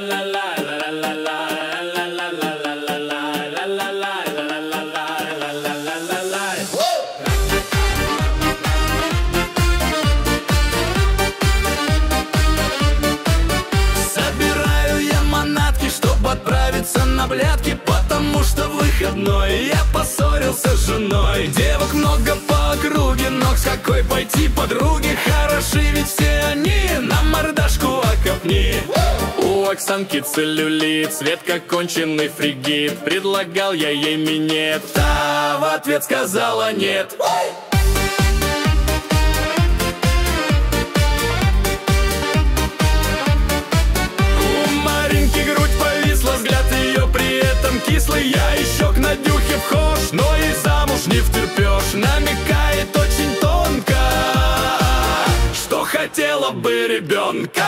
Собираю я манатки, чтоб отправиться на блядки, потому что выходной. Я поссорился с женой. Девок много по округе, но с какой пойти подруги? Хороши ведь все они, на мордашку окопни. У Оксанки целлюлит, цвет как конченый фригид. Предлагал я ей минет, та в ответ сказала нет. Взгляд ее при этом кислый. Я еще к Надюхе вхож, но и замуж не втерпешь. Намекает очень тонко, что хотела бы ребенка.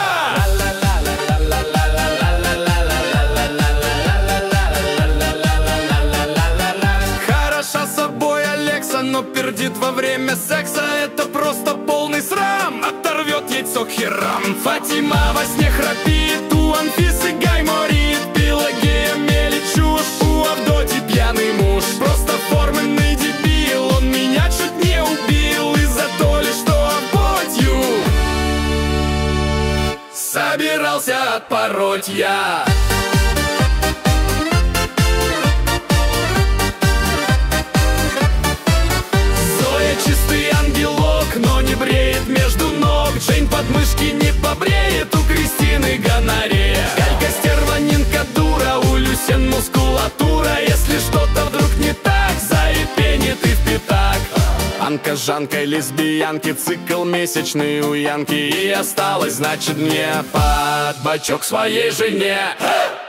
Хороша собой Алекса, но пердит во время секса. Это просто полный срам, оторвет яйцо к херам. Фатима во сне храпит, у Анфисы гайморит. Пелагея мелит чушь, у Авдотьи пьяный муж. Просто форменный дебил, он меня чуть не убил. Из-за то ли, что Авдотью собирался отпороть я. Зоя чистый ангелок, но не бреет между ног. Джейн подмышки не побреет, у Кристины гонорея. Галька стерванинка дура, у Люсен мускулатура. Если что-то вдруг не так, заепенит и в пятак. Анка, Жанка, лесбиянки, цикл месячный у Янки. И осталось, значит, мне под бочок своей жене.